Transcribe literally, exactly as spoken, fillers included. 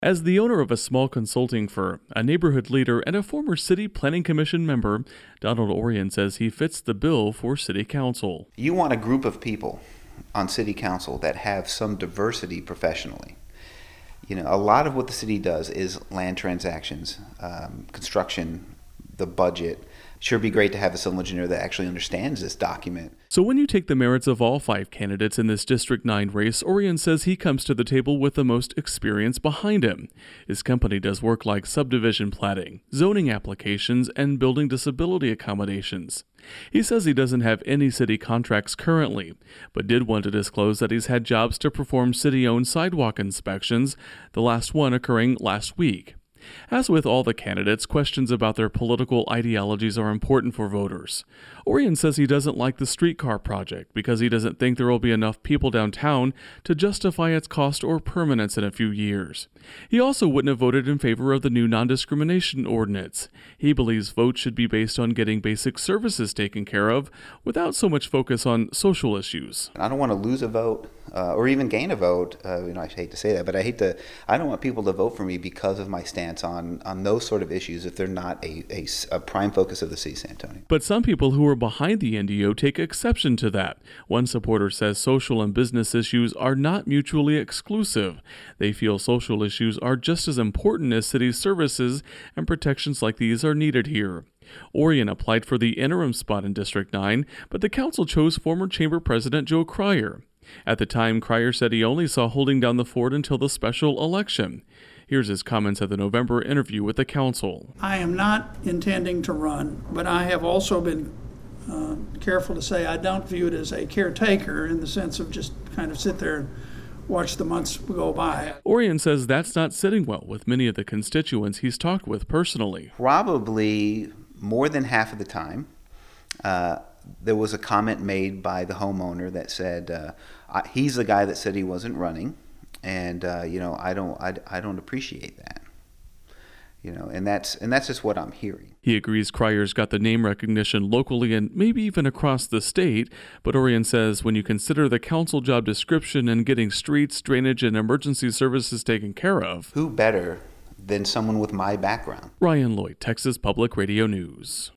As the owner of a small consulting firm, a neighborhood leader, and a former City Planning Commission member, Donald Orion says he fits the bill for City Council. You want a group of people on City Council that have some diversity professionally. You know, a lot of what the city does is land transactions, um, construction, the budget. Sure, it'd be great to have a civil engineer that actually understands this document. So when you take the merits of all five candidates in this District nine race, Orion says he comes to the table with the most experience behind him. His company does work like subdivision platting, zoning applications, and building disability accommodations. He says he doesn't have any city contracts currently, but did want to disclose that he's had jobs to perform city-owned sidewalk inspections, the last one occurring last week. As with all the candidates, questions about their political ideologies are important for voters. Orion says he doesn't like the streetcar project because he doesn't think there will be enough people downtown to justify its cost or permanence in a few years. He also wouldn't have voted in favor of the new non-discrimination ordinance. He believes votes should be based on getting basic services taken care of without so much focus on social issues. I don't want to lose a vote uh, or even gain a vote. Uh, you know, I hate to say that, but I hate to. I don't want people to vote for me because of my stance on on those sort of issues if they're not a, a, a prime focus of the city of San Antonio. But some people who are behind the N D O take exception to that. One supporter says social and business issues are not mutually exclusive. They feel social issues are just as important as city services, and protections like these are needed here. Orion applied for the interim spot in District nine, but the council chose former Chamber President Joe Cryer. At the time, Cryer said he only saw holding down the fort until the special election. Here's his comments at the November interview with the council. I am not intending to run, but I have also been uh, careful to say I don't view it as a caretaker in the sense of just kind of sit there and watch the months go by. Orion says that's not sitting well with many of the constituents he's talked with personally. Probably more than half of the time, uh, there was a comment made by the homeowner that said uh, I, he's the guy that said he wasn't running, and uh, you know I don't I, I don't appreciate that. You know, and that's and that's just what I'm hearing. He agrees Cryer's got the name recognition locally and maybe even across the state, but Orion says when you consider the council job description and getting streets, drainage, and emergency services taken care of, who better than someone with my background? Ryan Lloyd, Texas Public Radio News.